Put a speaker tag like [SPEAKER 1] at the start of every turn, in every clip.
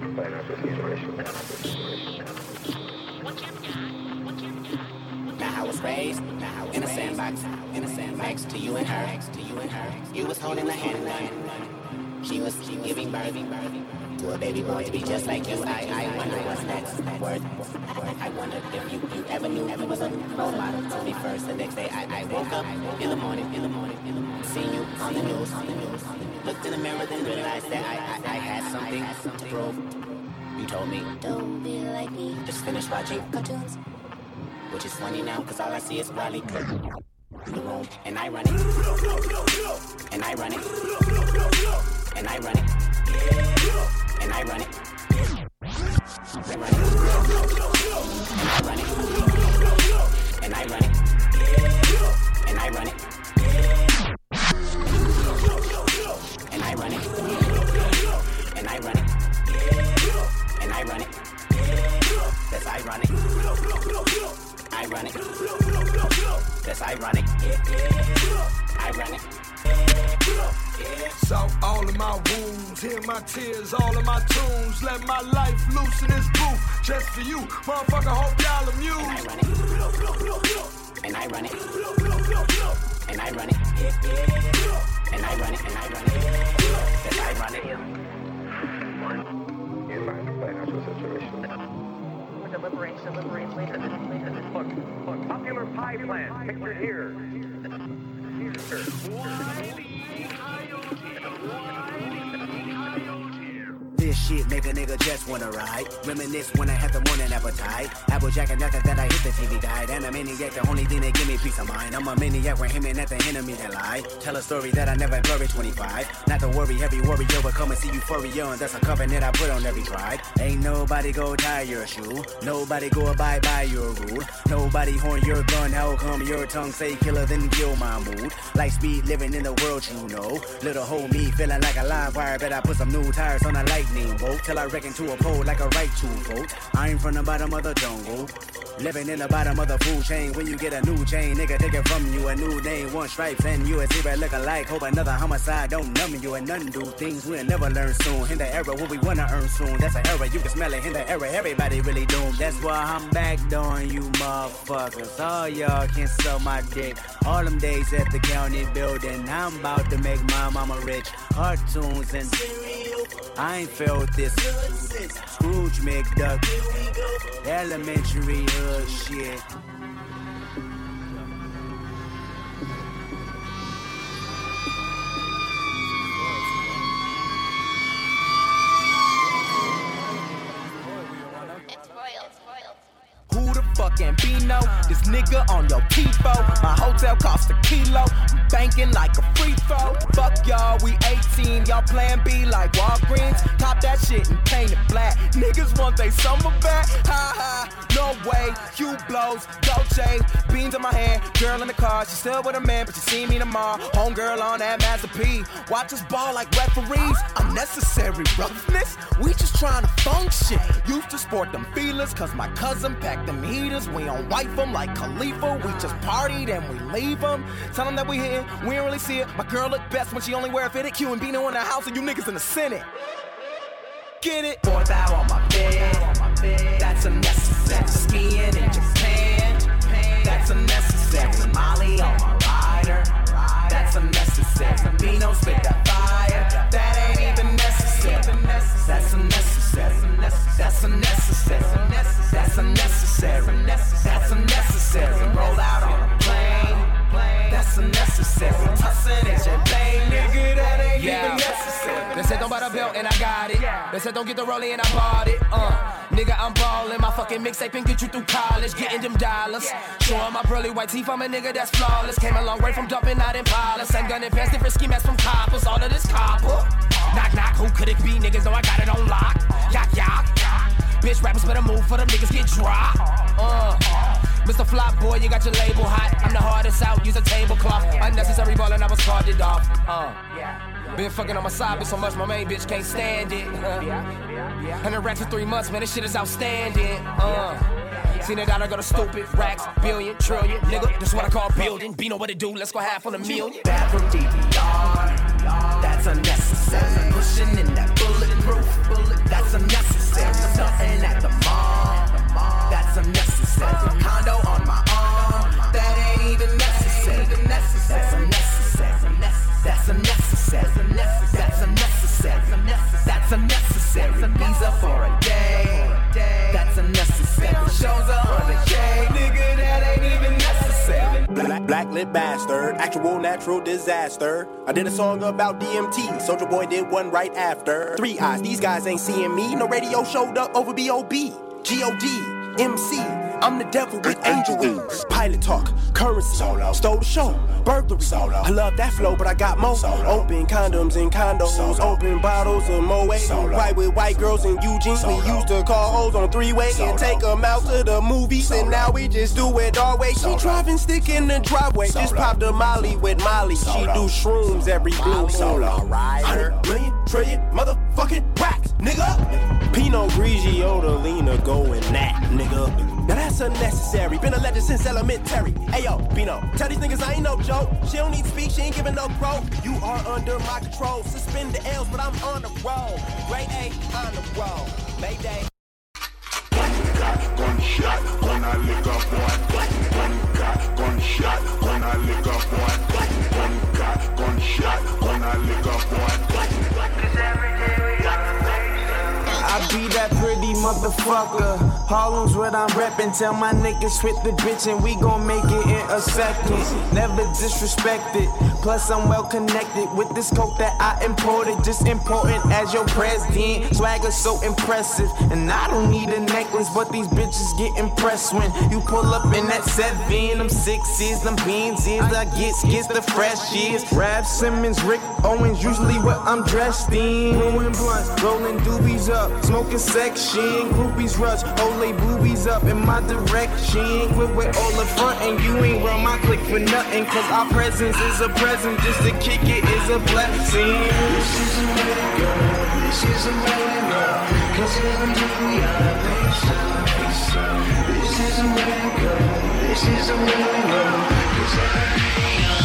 [SPEAKER 1] Now I was raised in a sandbox, next to you and her. You was holding the hand, she was giving birth to a baby boy to be just like you. I wonder what's next. I wonder if you ever knew it was a role model to me first. The next day I woke up in the morning, seen you on the news, looked in the mirror, then realized that I had something to prove. You told me, don't be like me, just finish watching cartoons. Which is funny now, cause all I see is Wally in the room, and I run it, and I run it, and I run it, and I run it, and I run it, and I run it, and I run it, and I run it, and I run it, and I run it, and I run it. That's ironic. Ironic. That's ironic. Ironic.
[SPEAKER 2] So all of my wounds, hear my tears, all of my tunes. Let my life loose in this booth, just for you, motherfucker. Hope y'all amused.
[SPEAKER 1] And I run it. And I run it. And I run it. And I run it. That's ironic.
[SPEAKER 3] Look, popular pie plant, pictured here.
[SPEAKER 4] This shit make a nigga just wanna ride. Reminisce when I had the morning appetite. Applejack and after that I hit the TV died. And a maniac, the only thing that give me peace of mind. I'm a maniac when him and at the enemy that lie. Tell a story that I never blurry 25. Not to worry, heavy warrior, but come and see euphoria. And that's a covenant I put on every tribe. Ain't nobody go tie your shoe. Nobody go abide by your rule. Nobody horn your gun. How come your tongue say killer then kill my mood? Like speed living in the world, you know. Little hoe me feeling like a live wire. Bet I put some new tires on a lightning bolt till I wreck into a pole like a right to vote. I'm from the bottom of the jungle, living in the bottom of the food chain. When you get a new chain, nigga take it from you. A new name, one stripes, and you a zebra look alike. Hope another homicide don't numb you and none do things we'll never learn soon. In the era what we wanna earn soon. That's an era, you can smell it. In the era, everybody really doomed. That's why I'm back on you motherfuckers. All y'all can suck my dick. All them days at the county building, I'm about to make my mama rich. Cartoons and I ain't felt this. Scrooge McDuck, elementary hood shit.
[SPEAKER 5] Who the fuck Ambino? This nigga on your T-Fo. My hotel cost a kilo. I'm banking like a free throw. Fuck y'all, we 18. Y'all plan B like Walgreens. Cop that shit and paint it black. Niggas want they summer back. Ha ha, no way. Hugh blows, Dolce. Beans in my hand, girl in the car. She still with a man, but she see me tomorrow. Homegirl on that Mazda P. Watch us ball like referees. Unnecessary roughness. We just trying to function. Used to sport them feelers, cause my cousin packed them heaters. We don't wipe them like Khalifa. We just partied and we leave them. Tell them that we hitting, we don't really see it. My girl look best when she only wear a fitted. Q and Bino in the house and you niggas in the Senate. Get it? 4 thou on my bed. That's unnecessary. Skiing in Japan. That's unnecessary. Molly on my rider. That's unnecessary. Bino spit that fire. That ain't even necessary. That's unnecessary. That's unnecessary. That's unnecessary. That's unnecessary. Roll out on a plane. That's unnecessary. Tussin' is your thing, nigga. That ain't even necessary.
[SPEAKER 6] They said don't buy the belt and I got it. They said don't get the rollie and I bought it. Nigga, I'm ballin'. My fucking mixtape and get you through college. Getting them dollars. Showing my pearly white teeth. I'm a nigga that's flawless. Came a long way from dumping out in Paula. Same gun and pants, different ski masks from coppers. All of this copper. Knock, knock, who could it be? Niggas know I got it on lock. Yak, yak. Bitch, rappers better move for them niggas get dropped. Mr. Flop Boy, you got your label hot. I'm the hardest out, use a tablecloth. Unnecessary ballin', I was carded off. Been fucking on my side bitch so much, my main bitch can't stand it. 100 racks for 3 months, man, this shit is outstanding. Seen it out, I go to stupid, racks, billion, trillion. Nigga, this what I call building. Be know what it do, let's go half on a million.
[SPEAKER 5] Bathroom DVR, that's unnecessary. Pushing in that bulletproof, that's unnecessary. visa for a day. That's unnecessary. Shows 100K, nigga, that ain't even necessary.
[SPEAKER 7] Black lit bastard, actual natural disaster. I did a song about DMT, Soulja Boy did one right after. 3 eyes, these guys ain't seeing me. No radio showed up over B.O.B. G.O.D. MC, I'm the devil with angel wings. Pilot talk, currency, solo. Stole the show, burglary. Solo. I love that flow, but I got more. Solo. Open condoms in condos, solo. Open bottles in Moe. Right with white girls in Eugene. Solo. We used to call hoes on 3-way and take them out to the movies. Solo. And now we just do it our way. She driving stick in the driveway. Solo. Just popped a Molly with Molly. Solo. She do shrooms every blue moon. 100 million trillion motherfucking racks, nigga. Pinot Grigio to Lena going that, nigga. Now that's unnecessary. Been a legend since elementary. Ayo, Pino, tell these niggas I ain't no joke. She don't need speak, she ain't giving no pro. You are under my control. Suspend the L's, but I'm on the roll. Grade A, on the roll. Mayday.
[SPEAKER 8] Gunshot, gonna lick up boy. Gunshot, gonna lick up boy. Gunshot, gonna lick up boy.
[SPEAKER 5] I be that pretty motherfucker. Harlem's what I'm reppin'. Tell my niggas hit the bitch and we gon' make it in a second. Never disrespected. Plus I'm well connected with this coke that I imported. Just important as your president. Swagger so impressive. And I don't need a necklace, but these bitches get impressed when you pull up in that 7. Them 6s, them Benzes. I get the fresh years. Rap Simmons, Rick Owens, usually what I'm dressed in. Blowing blunts, rolling doobies up. Smoking section, groupies rush, Olay boobies up in my direction. Quit with all the front and you ain't run my click for nothing. Cause our presence is a present, just to kick it is a blessing.
[SPEAKER 2] This is a way to go, this is a way to go. Cause every day we are peace. This is a way to go, this is a way to go. Cause every day we are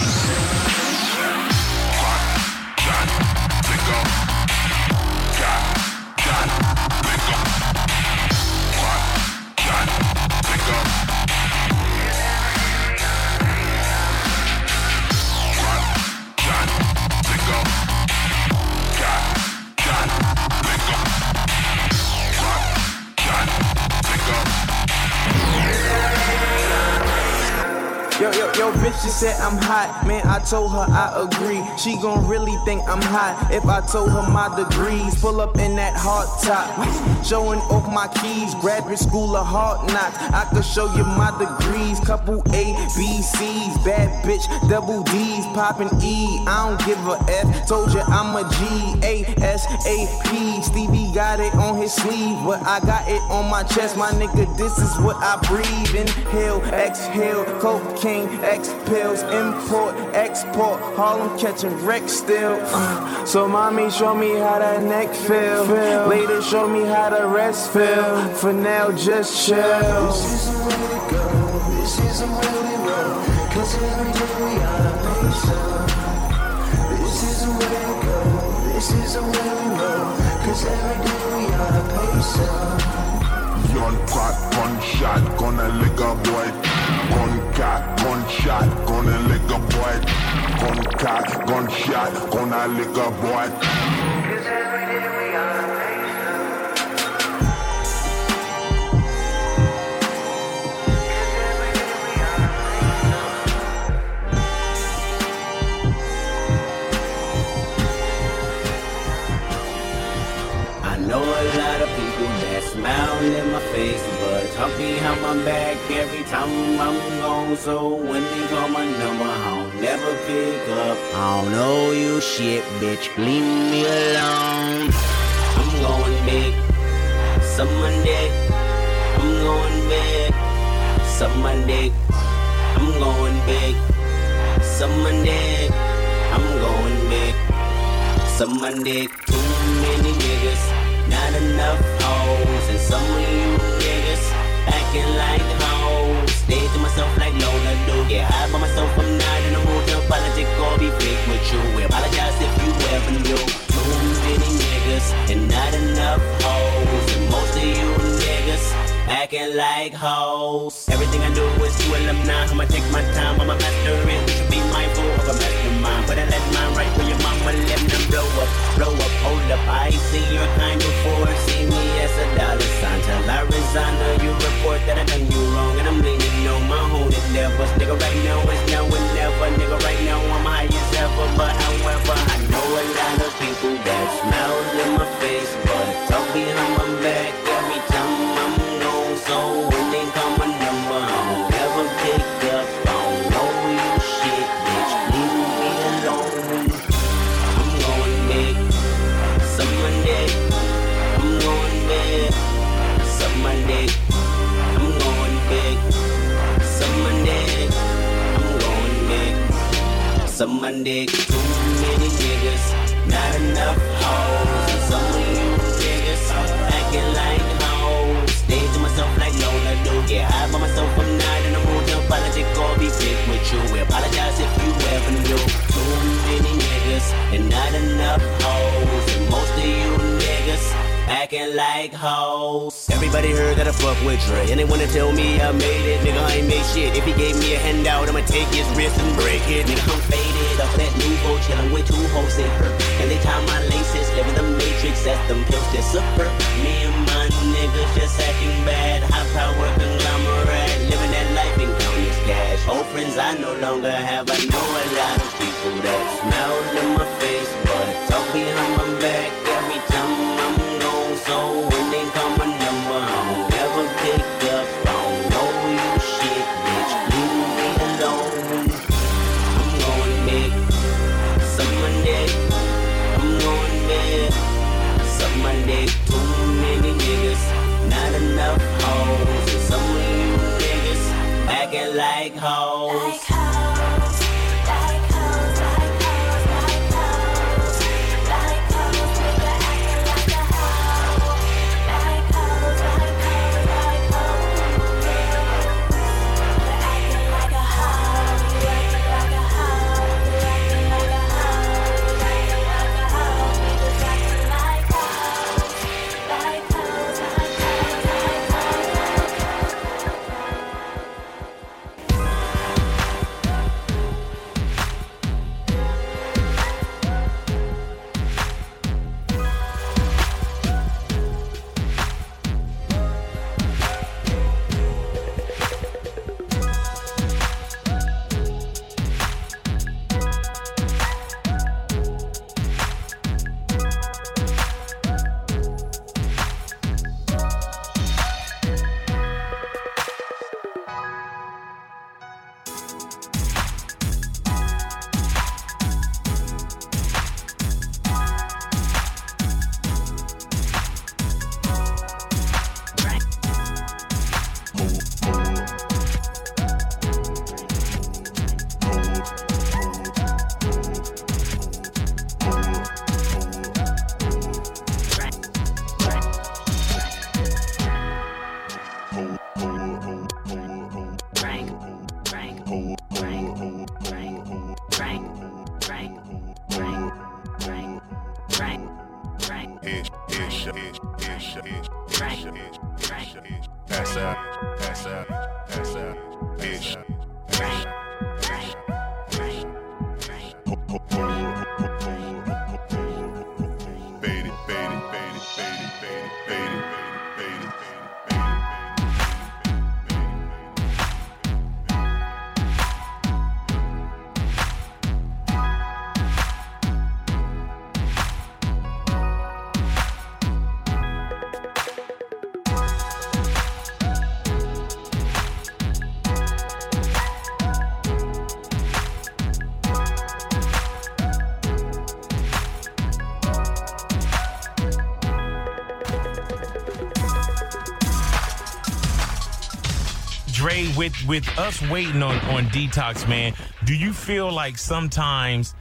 [SPEAKER 5] Yo, bitch, she said I'm hot. Man, I told her I agree. She gon' really think I'm hot if I told her my degrees. Pull up in that hard top, showing off my keys. Graduate school of hard knocks. I could show you my degrees. Couple A, B, C's. Bad bitch, double D's. Poppin' E, I don't give a F. Told you I'm a G, A-S-A-P. Stevie got it on his sleeve, but I got it on my chest. My nigga, this is what I breathe. Inhale, exhale, cocaine, X pills, import, export, Harlem catching wreck still. So mommy, show me how that neck feel. Later, show me how the rest feel. For now, just chill.
[SPEAKER 2] This is the way to go, this is the way to go. Cause every day we are peace. This is the way to go, this is the way to go. Cause every day we are peace.
[SPEAKER 8] Young crack, gunshot, gonna lick a boy. Gun cat, gunshot, gonna lick a boy. Gun cat, gunshot, gonna lick a boy.
[SPEAKER 2] Cause every day we are
[SPEAKER 1] I know a lot of people that smile in my face, but talk behind my back every time I'm gone. So when they call my number, I'll never pick up. I don't know you shit, bitch, leave me alone. I'm going big, suck my dick. I'm going big, suck my dick. I'm going big, suck my dick. I'm going big, suck my dick. Too many niggas, not enough hoes. And some of you niggas acting like hoes. Stay to myself like Lola do. Get high by myself, I'm not in the mood to apologize or be fake with you. We apologize if you ever knew. Too many niggas and not enough hoes. And most of you niggas acting like hoes. Everything I do is to alumni. I'ma take my time, I'ma master it. You should be mindful of a mastermind. But I let mine right where your mama I'ma let them blow up, hold up. I ain't seen your kind before, see me as a dollar sign. Till I resign, you report that I done you wrong, and I'm leaning on my own endeavors. Nigga, right now it's now and never. Nigga, right now I'm high as ever, but however, I know a lot of people that smile in my face, but talk behind my back every time I'm gone. So when they call my number, I don't ever pick up. I don't know you shit, bitch, leave me alone. I'm going big, suck my dick. I'm going big, suck my dick. I'm going big, suck my dick. I'm going big, suck my dick. Too many niggas, not enough hoes. And some of you niggas acting like hoes. Stay to myself like Lola do. Get high by myself, I'm not in the mood to apologize or be sick with you. We apologize if you ever knew. Too many niggas and not enough hoes. And most of you niggas acting like hoes. Everybody heard that I fuck with Dre, and they wanna tell me I made it. Nigga, I ain't made shit. If he gave me a handout, I'ma take his wrist and break it. Nigga, I'm faded off that new boat, chillin' with two hoes in her. And they tie my laces, live in the matrix, that's them pills that super. Me and my niggas just acting bad. High power conglomerate, living that life and counting cash. Old friends I no longer have. I know a lot of people that smile in my face, but talk behind my back every time I'm gone. So when they call my number, I don't ever pick up. I don't know you shit, bitch, leave me alone. I'm going big, suck my dick. I'm going big, suck my dick. Too many niggas, not enough hoes. And some of you niggas acting like hoes.
[SPEAKER 9] Dre, with us waiting on Detox, man, do you feel like sometimes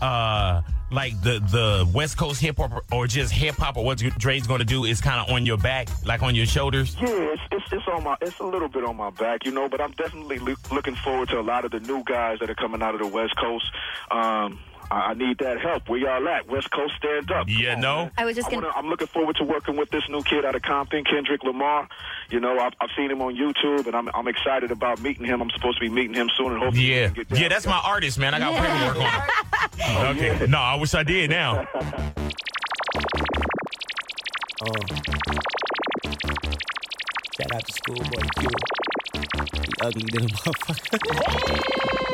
[SPEAKER 9] like the West Coast hip hop or just hip hop or what Dre's going to do is kind of on your back, like on your shoulders?
[SPEAKER 10] Yeah, it's a little bit on my back, you know, but I'm definitely looking forward to a lot of the new guys that are coming out of the West Coast. I need that help. Where y'all at? West Coast, stand up.
[SPEAKER 9] Yeah, no.
[SPEAKER 11] I was just
[SPEAKER 10] I'm looking forward to working with this new kid out of Compton, Kendrick Lamar. You know, I've seen him on YouTube, and I'm excited about meeting him. I'm supposed to be meeting him soon, and hopefully we can get down.
[SPEAKER 9] Yeah, that's my artist, man. I got paperwork on it. Okay. No, I wish I did now.
[SPEAKER 12] Shout out to Schoolboy Q. He ugly little motherfucker.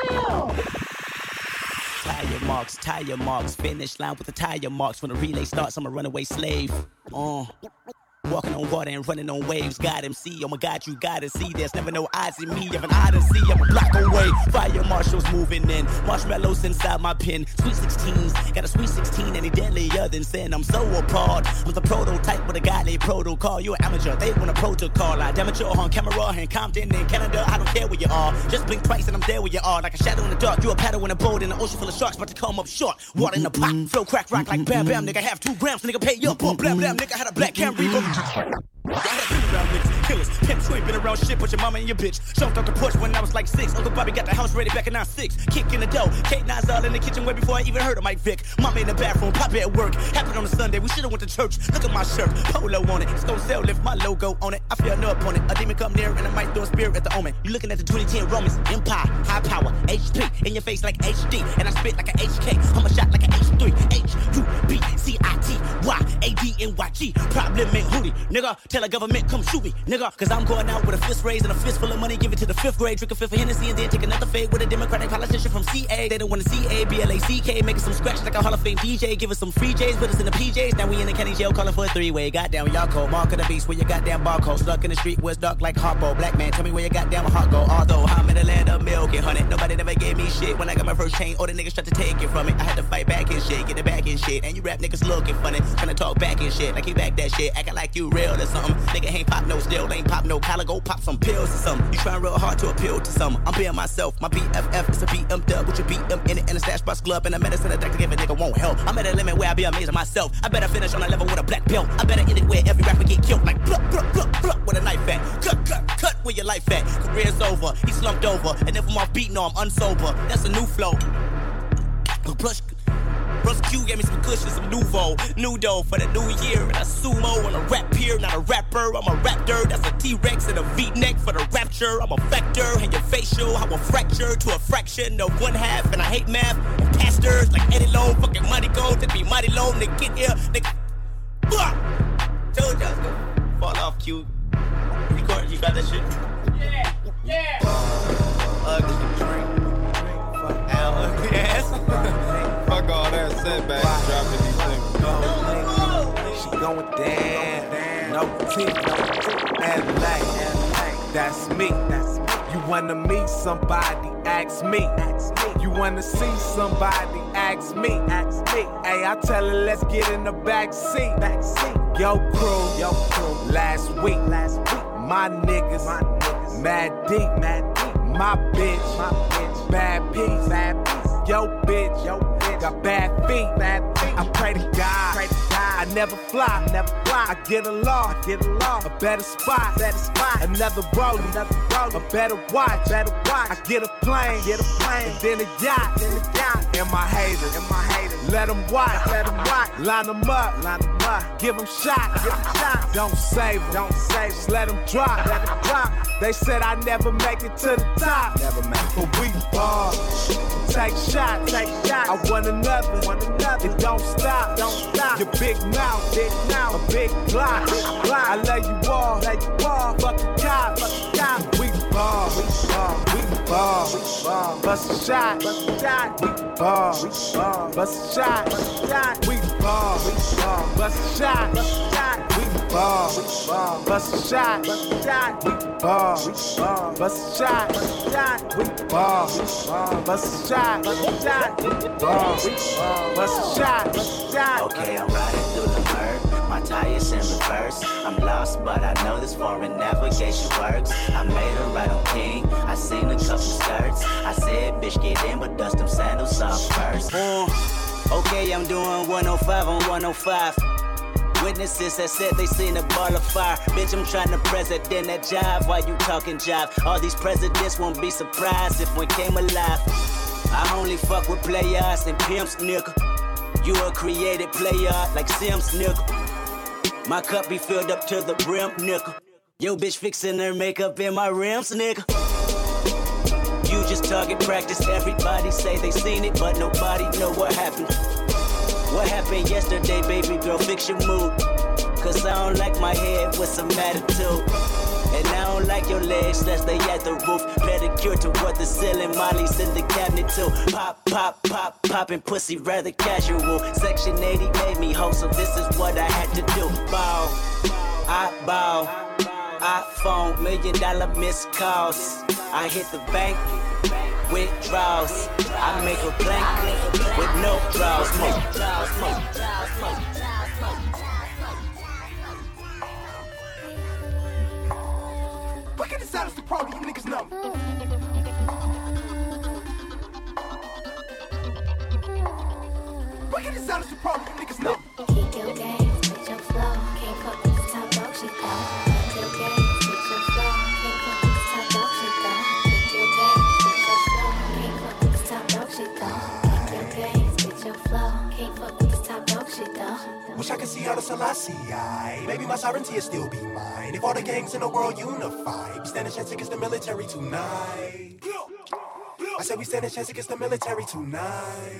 [SPEAKER 12] Tire marks, finish line with the tire marks. When the relay starts, I'm a runaway slave. Walking on water and running on waves. God MC, oh my God, you gotta see. There's never no odds in me. You have an odyssey, I'm a block away. Fire marshals moving in. Marshmallows inside my pen. Sweet 16s, got a sweet 16 any deadlier than sin. I'm so appalled. I'm the prototype with a godly protocol. You an amateur, they want a protocol. I damage your on camera in Compton in Canada. I don't care where you are. Just blink twice and I'm there where you are. Like a shadow in the dark. You a paddle in a boat in an ocean full of sharks, about to come up short. Water in the pot, flow crack rock like bam bam. Nigga have 2 grams, nigga pay up for blam blam. Nigga had a black cam reaper. Y'all had been around niggas, killers, pimps, you ain't been around shit but your mama and your bitch. Jumped off the porch when I was like 6. Uncle Bobby got the house ready back in 96. Kick in the dough, K9's all in the kitchen way before I even heard of Mike Vick. Mama in the bathroom, Papa at work. Happened on a Sunday, we should've went to church. Look at my shirt, polo on it. It's gon' sell, lift my logo on it. I feel no up on it. A demon come near and I might throw a spear at the omen. You looking at the 2010 Romans, Empire, high power, HP. In your face like HD, and I spit like a HK. I'm a shot like a H3, H-U-B-C-I-T-Y-A-D-N-Y-G. Problem ain't hootie, nigga. Tell the government come shoot me, nigga. Cause I'm going out with a fist raised and a fist full of money. Give it to the 5th grade. Drink a fifth of Hennessy and then take another fade with a Democratic politician from CA. They don't want to CA, BLACK. Making some scratch like a Hall of Fame DJ. Give us some free J's, put us in the PJs. Now we in the county jail calling for a 3-way. Goddamn, y'all cold. Mark of the beast where your goddamn barcode. Stuck in the street where it's dark like Harpo. Black man, tell me where your goddamn heart go. Although I'm in the land of milk and honey. Nobody never gave me shit when I got my first chain. All the niggas tried to take it from me. I had to fight back and shit, get it back and shit. And you rap niggas looking funny. Trying to talk back and shit. Like you back that shit. Acting like you real or something. Nigga ain't pop no still, ain't pop no collar. Go pop some pills or something. You trying real hard to appeal to something. I'm being myself. My BFF is a BM dub with your BM in it and a stash bus club and a medicine attack to give a nigga won't help. I'm at a limit where I be amazing myself. I better finish on a level with a black belt. I better end it where every rapper get killed like pluck, pluck, pluck, pluck with a knife at. Cut where your life at. Career's over. He slumped over. And if I'm off beat, no, I'm unsober. That's a new flow. Russ Q gave me some cushions, some new dough for the new year. And a sumo on a rap pier, not a rapper. I'm a raptor, that's a T-Rex and a V-neck for the rapture. I'm a factor in your facial, I will fracture to a fraction of 1/2. And I hate math and pastors like Eddie Lowe. Fucking money gold, to be mighty low. Nigga get here, nigga. Told y'all it's gonna fall off, Q. Record, you got that shit? Yeah. Ugly drink. Fuck Al, ugly ass.
[SPEAKER 13] Fuck all that setback, dropping these things.
[SPEAKER 14] She going down, no teeth, and like, that's me. You wanna meet somebody, ask me. You wanna see somebody, ask me. Hey, I tell her let's get in the back seat. Yo crew, last week. My niggas, mad deep. My bitch, bad piece. Yo bitch, got bad feet. I pray to God. I never fly. I get a law, a better spot. Another rolling, a better watch. I get a plane, and then a yacht. And my haters, let them watch. Line them up, give them shots. Don't save them, just let them drop. They said I never make it to the top, but we ball. Take shots, I want another. It don't stop. Your big mouth, a big block. I love you all, fuck the cops. We ball. Bust a shot, we ball. Bust a shot, we ball. Bust a shot, we ball. Bust a shot, we ball. Bust a shot, we ball. Bust a shot, bust a shot.
[SPEAKER 1] Okay, I'm riding through the murk. My tires in reverse. I'm lost, but I know this foreign navigation works. I made a right on King. I seen a couple skirts. I said, bitch, get in, but dust them sandals off first.
[SPEAKER 12] Okay, I'm doing 105 on 105. Witnesses that said they seen a ball of fire. Bitch, I'm trying to president that jive while you talking jive. All these presidents won't be surprised if one came alive. I only fuck with players and pimps, nigga. You a created player like Sims, nigga. My cup be filled up to the brim, nigga. Yo bitch fixing her makeup in my rims, nigga. You just target practice. Everybody say they seen it, but nobody know what happened. What happened yesterday, baby girl, fix your mood. Cause I don't like my head with some attitude. And I don't like your legs, let's stay at the roof. Pedicure toward the ceiling, Molly's in the cabinet too. Pop, pop, pop, poppin' pussy rather casual. Section 80 made me hoe, so this is what I had to do. Bow, I bow, I phone, $1 million missed calls. I hit the bank, withdrawals. I make a blank with no draws.
[SPEAKER 11] Look at the side of the problem, you niggas know. Look at the side of the problem, you niggas know.
[SPEAKER 15] Keep your gaze with your flow. Can't fuck with the top dog shit though. Keep your gaze with your flow. Can't fuck with the top dog shit though. Keep your gaze with your flow. Can't fuck with the top dog shit though. Keep your gaze with your flow. Can't fuck with the top dog shit though.
[SPEAKER 11] Wish I could see out of Selassie. Maybe my sovereignty will still be mine. If all the gangs in the world unify, we stand a chance against the military tonight. I said we stand a chance against the military tonight.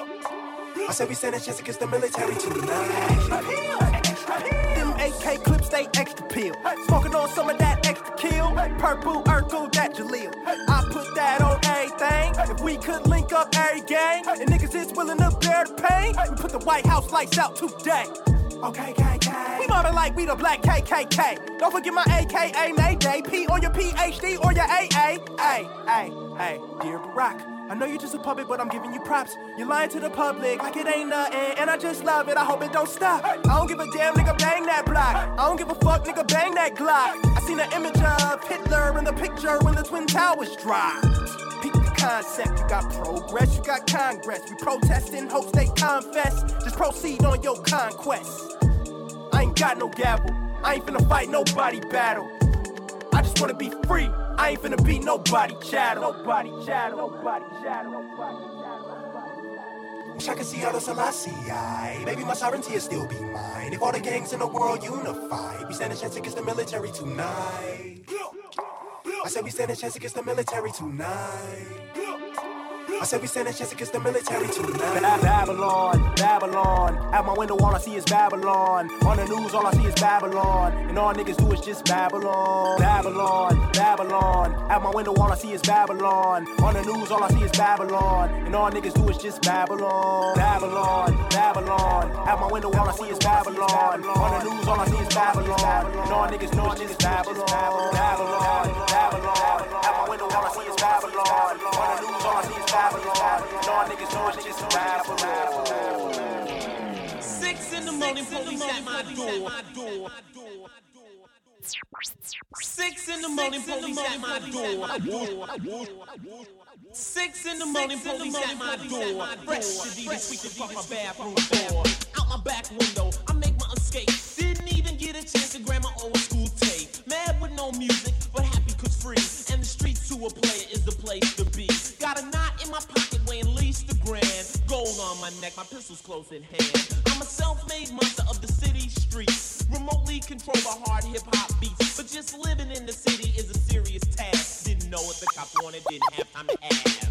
[SPEAKER 11] I said we stand a chance against the military tonight. Them AK clips, they extra peel. Smoking on some of that extra kill. Purple, Urkel, that Jaleel. I put that on everything. If we could link up every gang, and niggas is willing to bear the pain, we put the White House lights out today. Okay, KK. We mobbing like we the black KKK. Don't forget my AKA Mayday. P on your PhD or your AA. Hey, dear Barack. I know you're just a puppet, but I'm giving you props. You're lying to the public like it ain't nothing, and I just love it. I hope it don't stop. I don't give a damn, nigga, bang that block. I don't give a fuck, nigga, bang that Glock. I seen an image of Hitler in the picture when the Twin Towers dropped. Peep the concept, you got progress, you got Congress. We protesting, hopes they confess. Just proceed on your conquest. I ain't got no gavel, I ain't finna fight nobody battle. I just wanna be free. I ain't finna be nobody chattel. Nobody chattel. Nobody chattel. Nobody chattel. Wish I could see out of Selassie. Maybe my sovereignty will still be mine. If all the gangs in the world unify, we stand a chance against the military tonight. I said we stand a chance against the military tonight. I said we stand a chance against the military tonight. Babylon, Babylon. Out my window all I see is Babylon. On the news all I see is Babylon. And all niggas do is just Babylon. Babylon, Babylon. Out my window all I see is Babylon. On the news all I see is Babylon. And all niggas do is just Babylon. Babylon, Babylon. Out my window all I see is Babylon. On the news all I see is Babylon. And all niggas do is just Babylon. Babylon, Babylon. Out my window all I see is Babylon. On the news all I see is Babylon. No niggas know it's just Babylon.
[SPEAKER 16] 6 in the morning, police at my door. 6 in the morning, police at my door. 6 in the morning, police at my door. Fresh to be sweet from my bathroom door. Out my back window, I make my escape. Didn't even get a chance to grab my old school tape. Mad with no music, but happy cause free. And the streets to a player is the place to be. Got a knot in my pocket weighing at least $1 grand. Gold on my neck, my pistol's close in hand. I'm a self-made monster of the city streets. Remotely controlled by hard hip-hop beats. But just living in the city is a serious task. Didn't know what the cops wanted, didn't have time to ask.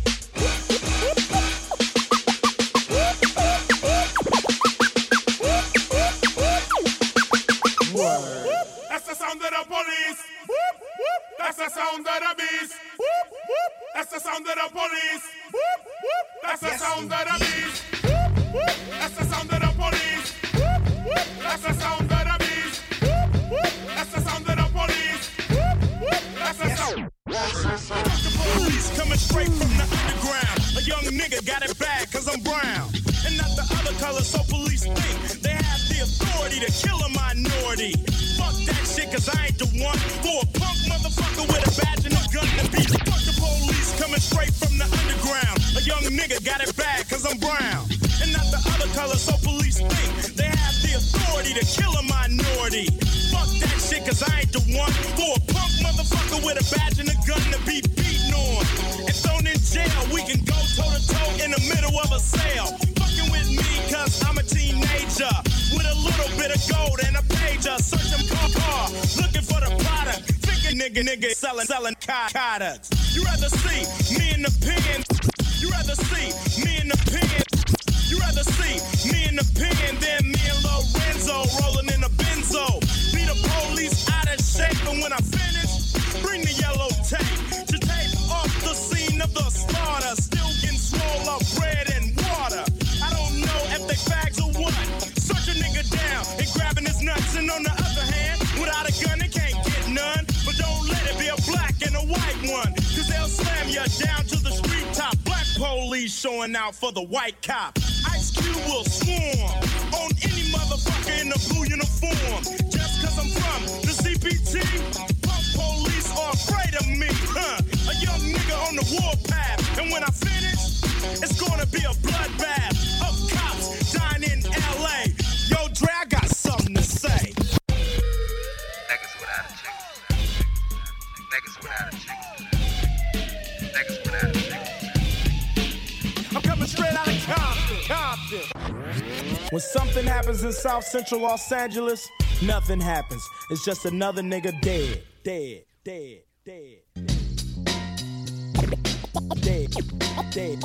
[SPEAKER 8] Word. That's the sound of the police. That's the sound of the beast. That's the sound of the police. That's the sound of the beast. That's the sound of the police. That's the sound of the beast. That's the sound of the police. That's the sound. The police coming straight from the underground. A young nigga got it bad cause I'm brown. And not the other color, so police think they have the authority to kill a minority. Fuck that shit cause I ain't the one for a punk motherfucker with a badge and a gun to beat. Fuck the police coming straight from the underground. A young nigga got it bad cause I'm brown. And not the other color, so police think they have the authority to kill a minority. Fuck that shit cause I ain't the one for a punk motherfucker with a badge and a gun to be beaten on. And thrown in jail, we can go toe to
[SPEAKER 17] nigga selling products. You rather see me in the pen. You rather see me in the pen. You rather see me in the pen than me and Lorenzo rolling in a benzo. Be the police out of shape, and when I finish, bring the yellow tape. To take off the scene of the slaughter. Still getting swole up bread and water. I don't know if they fags or what. Search a nigga down and grabbing his nuts. And on the other hand, without a gun, they can't get none. But don't let it be a black and a white one. Cause they'll slam you down to the street top. Black police showing out for the white cop. Ice Cube will swarm on any motherfucker in the blue uniform. Just cause I'm from the CPT, punk police are afraid of me, huh? A young nigga on the warpath. And when I finish, it's gonna be a bloodbath of cops dying in LA. Yo, Dre, I got something to say.
[SPEAKER 18] Niggas without a chick. Niggas without a chick. Niggas without a chick.
[SPEAKER 17] I'm coming straight out of Compton. When something happens in South Central Los Angeles, nothing happens. It's just another nigga dead. Dead. Dead. Dead. Dead. Dead.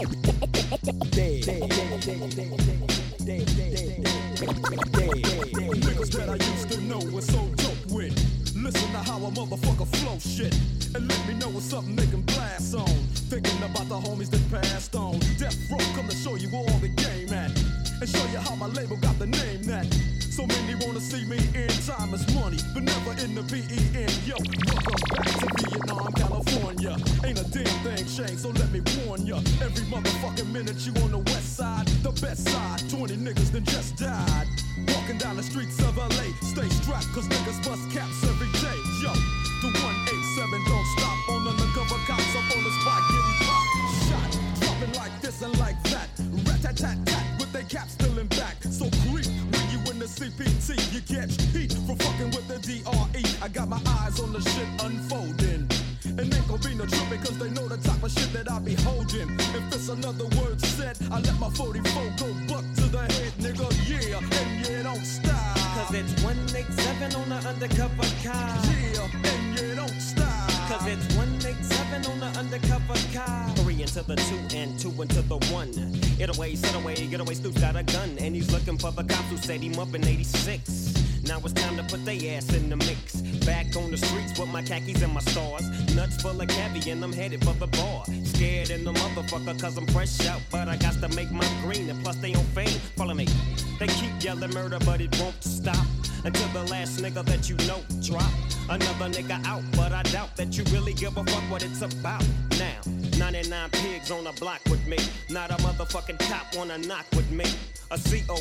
[SPEAKER 19] Niggas that I used to know was so dope with. Listen to how a motherfucker flow shit. And let me know what's up making blast on. Thinking about the homies that passed on. Death Row come to show you all the game at. And show you how my label got the name that. So many wanna see me in time is money, but never in the BEN. Yo, welcome back to Vietnam, California. Ain't a damn thing changed, so let me warn ya. Every motherfucking minute you on the west side, the best side. 20 niggas that just died. Walking down the streets of LA, stay strapped, cause niggas bust caps every day. Yo, the 187 don't stop on undercover cops up on the spot getting popped. Shot, dropping like this and like that. Rat-tat-tat-tat with they caps still in back. So creep when you in the CPT, you catch heat for fucking with the DRE. I got my eyes on the shit unfolding. And ain't gon' be no trippin' cause they know the type of shit that I be holding. If it's another word said, I let my 44 go buck to the head, nigga, yeah, and yeah, don't stop.
[SPEAKER 20] Cause it's 187 on the undercover car.
[SPEAKER 19] Yeah, and yeah, don't stop.
[SPEAKER 20] Cause it's 187 on the undercover car. 3 into the 2 and 2 into the 1. Get away, Stu's got a gun. And he's looking for the cops who set him up in 86. Now it's time to put they ass in the mix. Back on the streets with my khakis and my stars. Nuts full of cabbie and I'm headed for the bar. Scared in the motherfucker cause I'm fresh out. But I got to make my green and plus they on fame. Follow me. They keep yelling murder but it won't stop. Until the last nigga that you know drop. Another nigga out but I doubt that you really give a fuck what it's about. Now 99 pigs on a block with me. Not a motherfucking cop wanna knock with me. A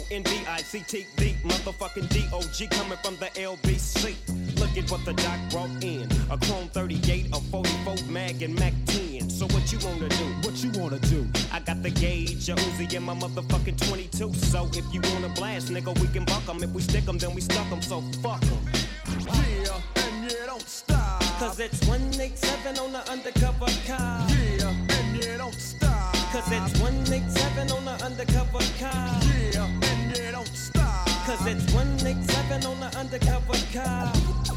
[SPEAKER 20] CONVICT, motherfucking DOG coming from the LBC. Look at what the doc brought in. A Chrome 38, a 44 mag and Mac 10. So what you wanna do?
[SPEAKER 19] What you wanna do?
[SPEAKER 20] I got the gauge, a Uzi in my motherfucking 22. So if you wanna blast, nigga, we can buck 'em. If we stick 'em, then we stuck 'em, so fuck 'em.
[SPEAKER 19] Yeah, and yeah, don't stop.
[SPEAKER 20] Cause it's 187 on the undercover car.
[SPEAKER 19] Yeah, and yeah, don't stop.
[SPEAKER 20] Cause it's 187 on the undercover car.
[SPEAKER 19] Yeah, and yeah, don't stop.
[SPEAKER 20] Cause it's 187 on the undercover car.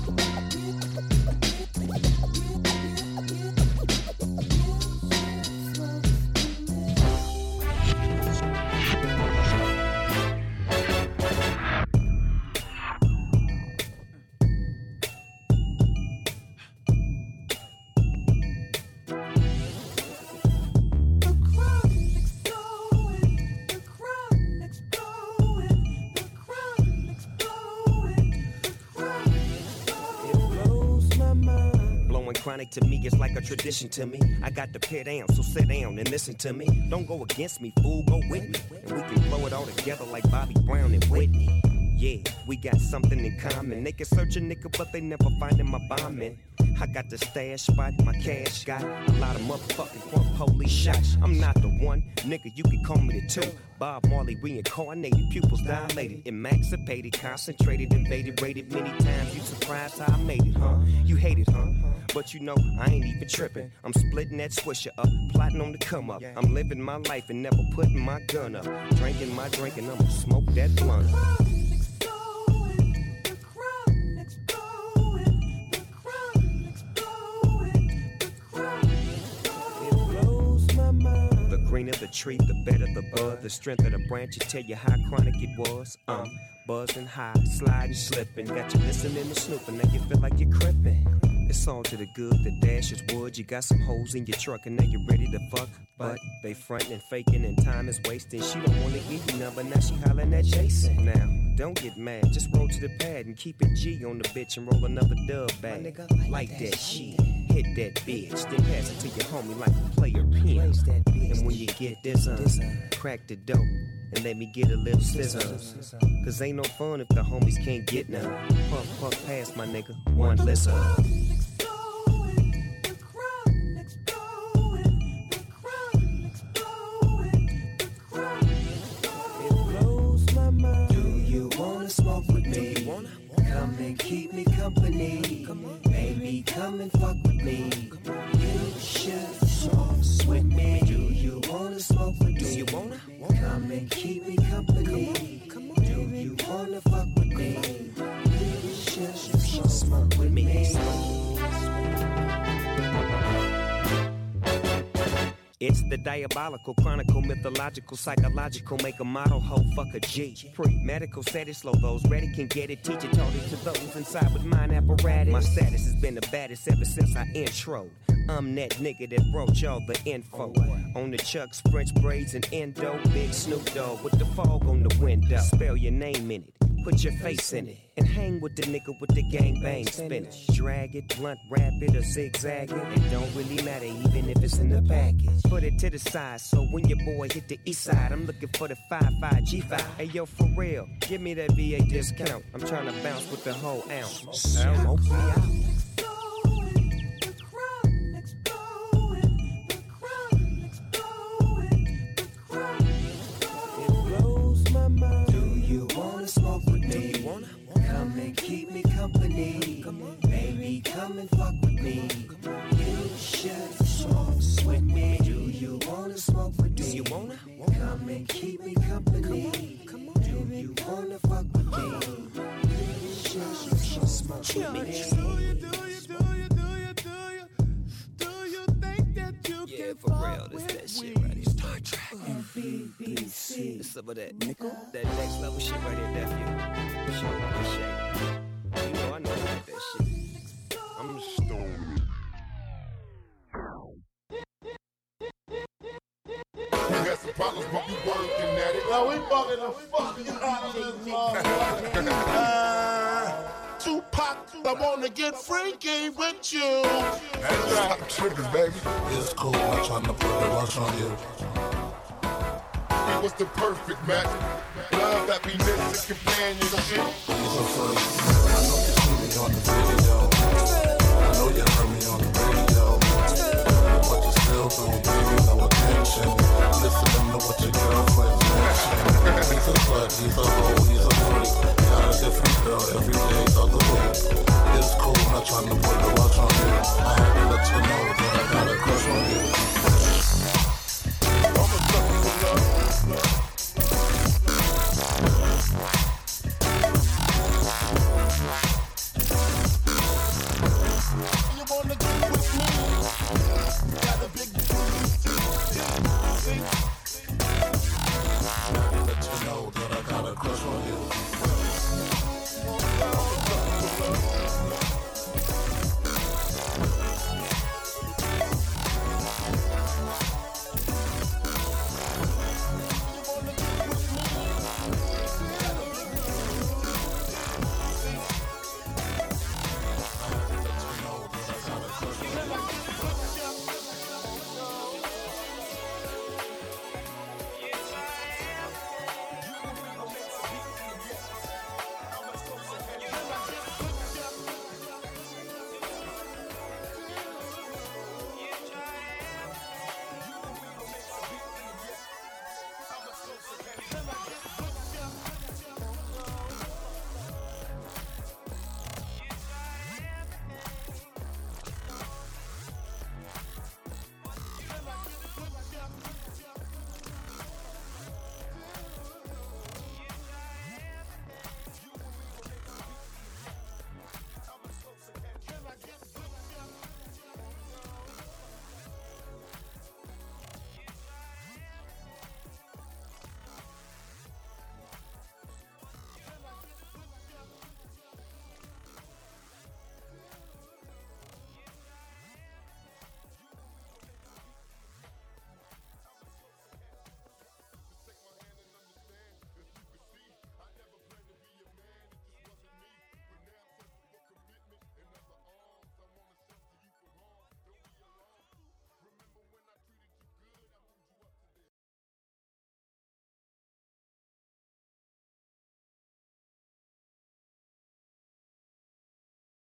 [SPEAKER 20] Chronic to me, it's like a tradition to me. I got to pit down, so sit down and listen to me. Don't go against me, fool, go with me. And we can blow it all together like Bobby Brown and Whitney. Yeah, we got something in common. They can search a nigga, but they never findin' my bombin'. I got the stash spot, my cash got a lot of motherfucking punk police shots. I'm not the one, nigga, you can call me the two. Bob Marley reincarnated, pupils dilated, emancipated, concentrated, invaded, rated many times. You surprised how I made it, huh? You hate it, huh? But you know, I ain't even tripping. I'm splitting that swisher up, plotting on the come up. I'm living my life and never putting my gun up. Drinking my drink and I'ma smoke that blunt. tree, the better the bud. The strength of the branches tell you how chronic it was. Buzzing high, sliding, slipping. Got you listening to snooping, now you feel like you're crippin'. It's all to the good, the dash is wood. You got some hoes in your truck and now you're ready to fuck. But they frontin' and faking and time is wasting. She don't wanna give you none, but now she hollering at Jason. Now, don't get mad, just roll to the pad and keep it G on the bitch and roll another dub bag. Like that shit, hit that bitch, then pass it to your homie like a player pin. And when you get this crack the dope and let me get a little sizzle. Cause ain't no fun if the homies can't get none. Puff, puff past my nigga, one listen.
[SPEAKER 2] Smoke with me, come and keep me company. Baby, come and fuck with me. You should smoke with me. Do you wanna smoke with me? Do you wanna? Come and keep me company. Do you wanna fuck with me? You should smoke with me.
[SPEAKER 20] It's the diabolical, chronicle, mythological, psychological, make a model, hoe, fuck a G. Pre-medical, steady, slow, those ready can get it. Teach it, taught it to those inside with mind apparatus. My status has been the baddest ever since I introed. I'm that nigga that brought y'all the info. On the Chucks, French braids, and endo. Big Snoop Dogg with the fog on the window. Spell your name in it. Put your face in it and hang with the nigga with the gang bang spinach. Drag it, blunt, wrap it, or zigzag it. It don't really matter even if it's in the package. Put it to the side so when your boy hit the east side, I'm looking for the 5.5 G5. Hey yo, for real, give me that VA discount. I'm trying to bounce with the whole ounce. Smoke me out.
[SPEAKER 2] Smoke with me, come and keep me company. Baby, come and fuck with me. You should smoke with me. Do you wanna smoke with me? Do you wanna? Come and keep me company. Do you wanna fuck with me? You should smoke with me.
[SPEAKER 16] Do you think that you
[SPEAKER 20] Yeah, for real, this that shit right here. Star Trek.
[SPEAKER 2] BBC.
[SPEAKER 20] It's some of that nickel, that next level shit right here, nephew. Show me shake. You know I know about that shit. I'm the stone.
[SPEAKER 8] We got some problems, but we working at it.
[SPEAKER 21] Yo, we fucking the fuck out of this motherfucker. Tupac, I wanna get freaky with you.
[SPEAKER 8] That's right. I'm tripping, baby.
[SPEAKER 21] It's cool, I'm trying to put a rush on you.
[SPEAKER 8] It was the perfect match. Love, happiness, and companionship.
[SPEAKER 21] He's a freak. I know you see me on the video. I know you heard me on the radio. But you still don't give me no attention. Listening to what your girlfriend's mentioning. He's a slut, he's a hoe, he's a freak. Got a different girl every day of the week. It's cool, not trying to put the watch on you. I had to let you know that I got a crush on you. I'm a sucker for love. You wanna get with me? Got a big